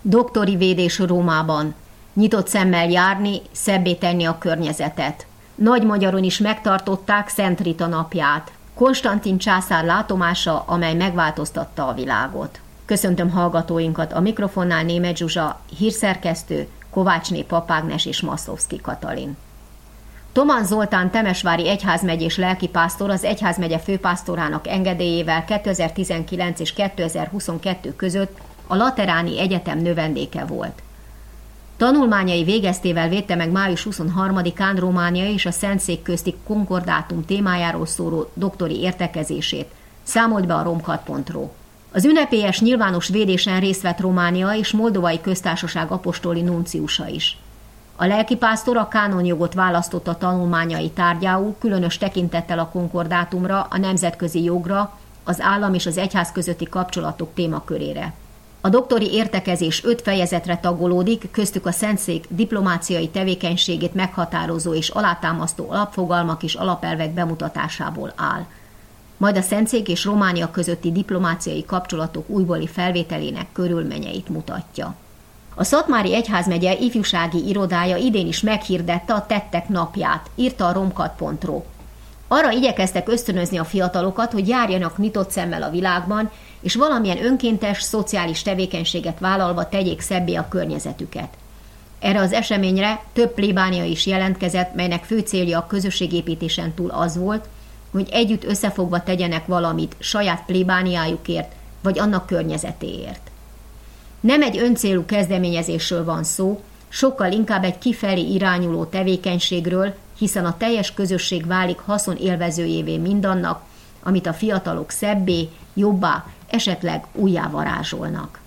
Doktori védés Rómában. Nyitott szemmel járni, szebbé tenni a környezetet. Nagymagyaron is megtartották Szent Rita napját. Konstantin császár látomása, amely megváltoztatta a világot. Köszöntöm hallgatóinkat, a mikrofonnál Németh Zsuzsa, hírszerkesztő, Kovácsné Papágnes és Maszlowski Katalin. Toman Zoltán temesvári egyházmegyés lelkipásztor az egyházmegye főpásztorának engedélyével 2019 és 2022 között a Lateráni Egyetem növendéke volt. Tanulmányai végeztével védte meg május 23-án Románia és a Szentszék közti konkordátum témájáról szóló doktori értekezését, számolt be a romkat.ro. Az ünnepélyes nyilvános védésen részt vett Románia és Moldovai Köztársaság apostoli nunciusa is. A lelkipásztor a kánonjogot választotta tanulmányai tárgyául, különös tekintettel a konkordátumra, a nemzetközi jogra, az állam és az egyház közötti kapcsolatok témakörére. A doktori értekezés 5 fejezetre tagolódik, köztük a Szentszék diplomáciai tevékenységét meghatározó és alátámasztó alapfogalmak és alapelvek bemutatásából áll. Majd a Szentszék és Románia közötti diplomáciai kapcsolatok újbóli felvételének körülményeit mutatja. A Szatmári Egyházmegye ifjúsági irodája idén is meghirdette a Tettek napját, írta a romkat.ro. Arra igyekeztek ösztönözni a fiatalokat, hogy járjanak nyitott szemmel a világban, és valamilyen önkéntes, szociális tevékenységet vállalva tegyék szebbé a környezetüket. Erre az eseményre több plébánia is jelentkezett, melynek fő célja a közösségépítésen túl az volt, hogy együtt összefogva tegyenek valamit saját plébániájukért, vagy annak környezetéért. Nem egy öncélú kezdeményezésről van szó, sokkal inkább egy kifelé irányuló tevékenységről, hiszen a teljes közösség válik haszonélvezőjévé mindannak, amit a fiatalok szebbé, jobbá, esetleg újjá varázsolnak.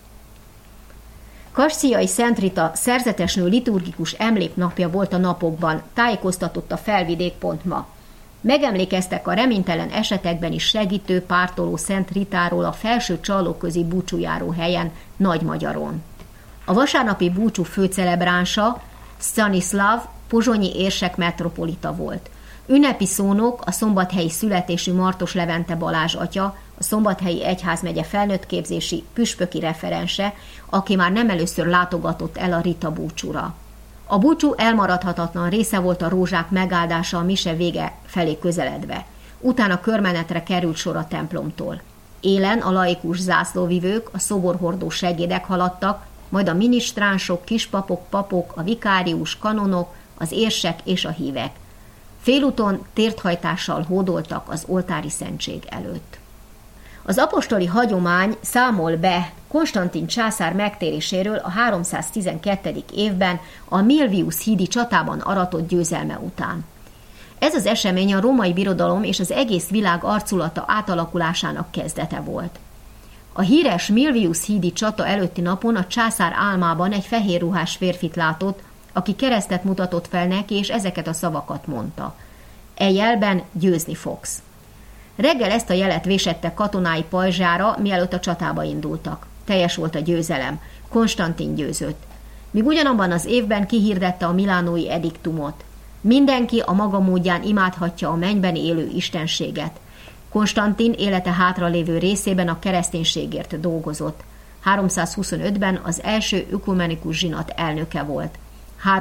Kassziai Szent Rita szerzetesnő liturgikus emléknapja volt a napokban, tájékoztatott a Felvidék.ma. Megemlékeztek a reménytelen esetekben is segítő, pártoló Szent Ritáról a Felső Csallóközi búcsújáró helyen, Nagymagyaron. A vasárnapi búcsú főcelebránsa Stanislav pozsonyi érsek metropolita volt. Ünnepi szónok a szombathelyi születésű Martos Levente Balázs atya, a Szombathelyi Egyházmegye felnőttképzési püspöki referense, aki már nem először látogatott el a Rita búcsúra. A búcsú elmaradhatatlan része volt a rózsák megáldása a mise vége felé közeledve. Utána körmenetre került sor a templomtól. Élen a laikus zászlóvivők, a szoborhordó segédek haladtak, majd a minisztránsok, kispapok, papok, a vikárius, kanonok, az érsek és a hívek. Félúton térthajtással hódoltak az oltári szentség előtt. Az apostoli hagyomány számol be Konstantin császár megtéréséről a 312. évben a Milvius hídi csatában aratott győzelme után. Ez az esemény a római birodalom és az egész világ arculata átalakulásának kezdete volt. A híres Milvius hídi csata előtti napon a császár álmában egy fehérruhás férfit látott, aki keresztet mutatott fel neki, és ezeket a szavakat mondta. E jelben győzni fogsz. Reggel ezt a jelet vésette katonái pajzsára, mielőtt a csatába indultak. Teljes volt a győzelem. Konstantin győzött. Míg ugyanabban az évben kihirdette a milánói ediktumot. Mindenki a maga módján imádhatja a mennyben élő istenséget. Konstantin élete hátralévő részében a kereszténységért dolgozott. 325-ben az első ökumenikus zsinat elnöke volt.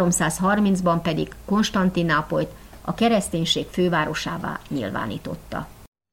330-ban pedig Konstantinápolyt a kereszténység fővárosává nyilvánította.